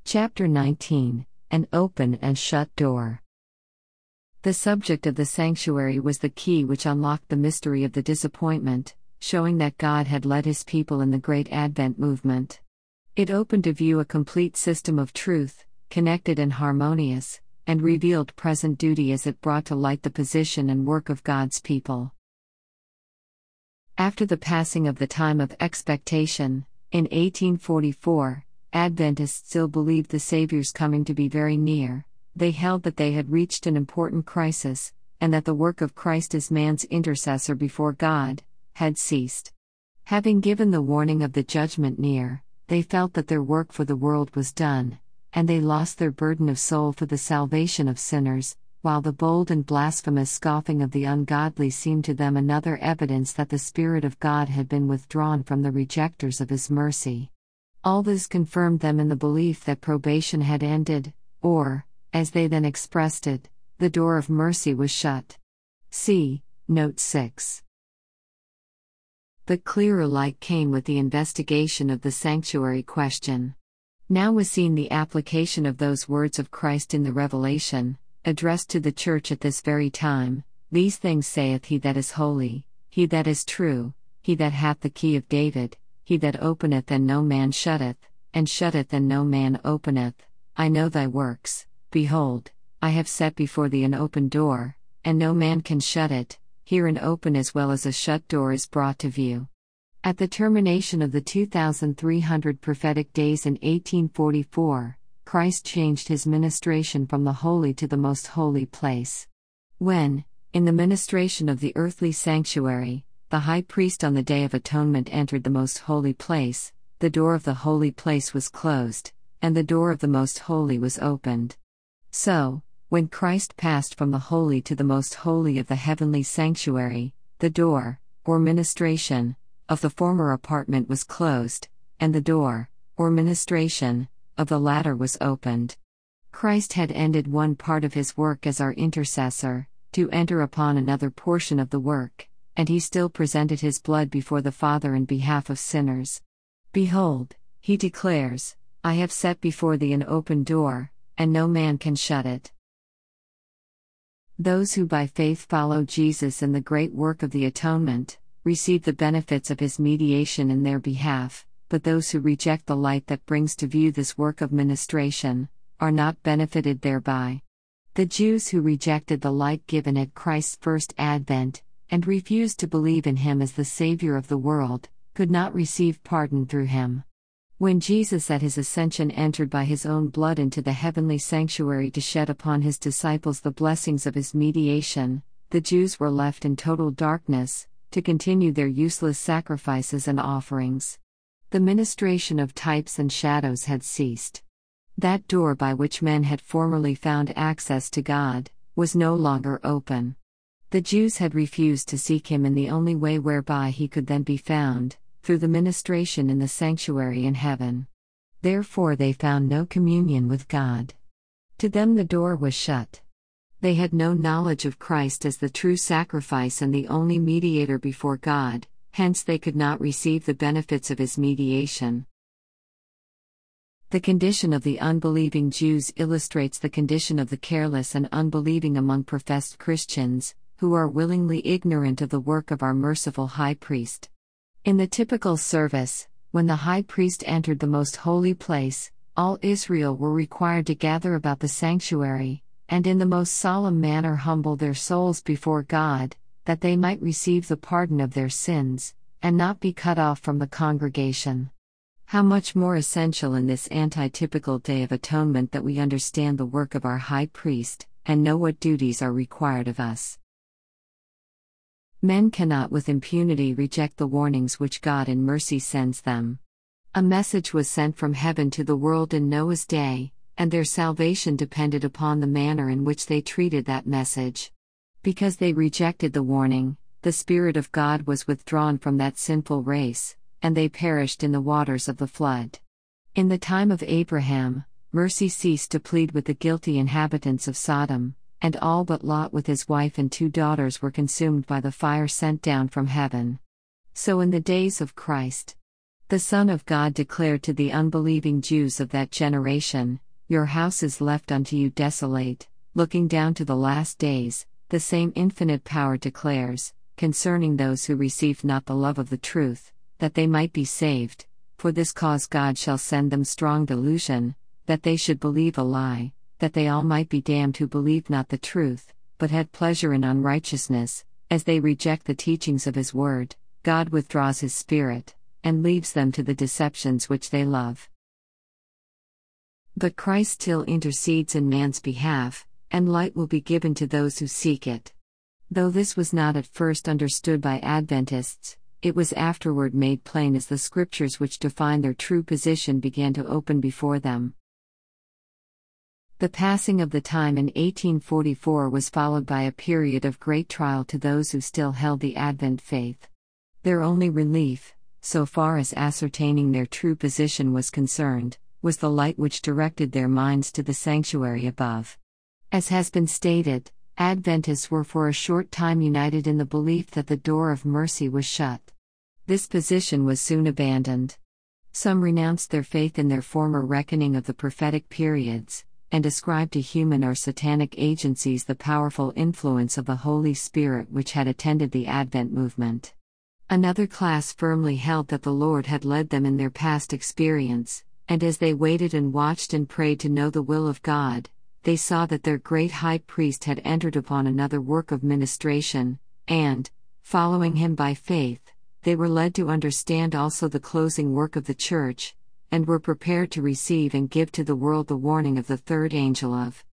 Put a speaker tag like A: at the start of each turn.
A: Chapter 19 An Open and Shut Door. The subject of the sanctuary was the key which unlocked the mystery of the disappointment, showing that God had led His people in the Great Advent movement. It opened to view a complete system of truth, connected and harmonious, and revealed present duty as it brought to light the position and work of God's people. After the passing of the time of expectation, in 1844, Adventists still believed the Savior's coming to be very near. They held that they had reached an important crisis, and that the work of Christ as man's intercessor before God had ceased. Having given the warning of the judgment near, they felt that their work for the world was done, and they lost their burden of soul for the salvation of sinners, while the bold and blasphemous scoffing of the ungodly seemed to them another evidence that the Spirit of God had been withdrawn from the rejectors of His mercy. All this confirmed them in the belief that probation had ended, or, as they then expressed it, the door of mercy was shut. See Note 6. But clearer light came with the investigation of the sanctuary question. Now was seen the application of those words of Christ in the Revelation, addressed to the church at this very time. These things saith He that is holy, He that is true, He that hath the key of David, He that openeth and no man shutteth, and shutteth and no man openeth. I know thy works. Behold, I have set before thee an open door, and no man can shut it. Here an open as well as a shut door is brought to view. At the termination of the 2,300 prophetic days in 1844, Christ changed His ministration from the holy to the most holy place. When, in the ministration of the earthly sanctuary, the high priest on the Day of Atonement entered the most holy place, the door of the holy place was closed, and the door of the most holy was opened. So, when Christ passed from the holy to the most holy of the heavenly sanctuary, the door, or ministration, of the former apartment was closed, and the door, or ministration, of the latter was opened. Christ had ended one part of His work as our intercessor, to enter upon another portion of the work, and He still presented His blood before the Father in behalf of sinners. Behold, He declares, I have set before thee an open door, and no man can shut it. Those who by faith follow Jesus in the great work of the atonement, receive the benefits of His mediation in their behalf, but those who reject the light that brings to view this work of ministration, are not benefited thereby. The Jews who rejected the light given at Christ's first advent, and refused to believe in Him as the Savior of the world, could not receive pardon through Him. When Jesus at His ascension entered by His own blood into the heavenly sanctuary to shed upon His disciples the blessings of His mediation, the Jews were left in total darkness, to continue their useless sacrifices and offerings. The ministration of types and shadows had ceased. That door by which men had formerly found access to God, was no longer open. The Jews had refused to seek Him in the only way whereby He could then be found, through the ministration in the sanctuary in heaven. Therefore they found no communion with God. To them the door was shut. They had no knowledge of Christ as the true sacrifice and the only mediator before God, hence they could not receive the benefits of His mediation. The condition of the unbelieving Jews illustrates the condition of the careless and unbelieving among professed Christians, who are willingly ignorant of the work of our merciful High Priest. In the typical service, when the High Priest entered the most holy place, all Israel were required to gather about the sanctuary, and in the most solemn manner humble their souls before God, that they might receive the pardon of their sins, and not be cut off from the congregation. How much more essential in this anti-typical Day of Atonement that we understand the work of our High Priest, and know what duties are required of us. Men cannot with impunity reject the warnings which God in mercy sends them. A message was sent from heaven to the world in Noah's day, and their salvation depended upon the manner in which they treated that message. Because they rejected the warning, the Spirit of God was withdrawn from that sinful race, and they perished in the waters of the flood. In the time of Abraham, mercy ceased to plead with the guilty inhabitants of Sodom, and all but Lot with his wife and 2 daughters were consumed by the fire sent down from heaven. So in the days of Christ, The Son of God declared to the unbelieving Jews of that generation, "Your house is left unto you desolate." Looking down to the last days, the same infinite power declares, concerning those who received not the love of the truth, that they might be saved, "For this cause God shall send them strong delusion, that they should believe a lie, that they all might be damned who believed not the truth, but had pleasure in unrighteousness, as they reject the teachings of His word, God withdraws His Spirit, and leaves them to the deceptions which they love." But Christ still intercedes in man's behalf, and light will be given to those who seek it. Though this was not at first understood by Adventists, it was afterward made plain as the scriptures which define their true position began to open before them. The passing of the time in 1844 was followed by a period of great trial to those who still held the Advent faith. Their only relief, so far as ascertaining their true position was concerned, was the light which directed their minds to the sanctuary above. As has been stated, Adventists were for a short time united in the belief that the door of mercy was shut. This position was soon abandoned. Some renounced their faith in their former reckoning of the prophetic periods, and ascribed to human or satanic agencies the powerful influence of the Holy Spirit which had attended the Advent movement. Another class firmly held that the Lord had led them in their past experience, and as they waited and watched and prayed to know the will of God, they saw that their great high priest had entered upon another work of ministration, and, following him by faith, they were led to understand also the closing work of the Church, and were prepared to receive and give to the world the warning of the third angel of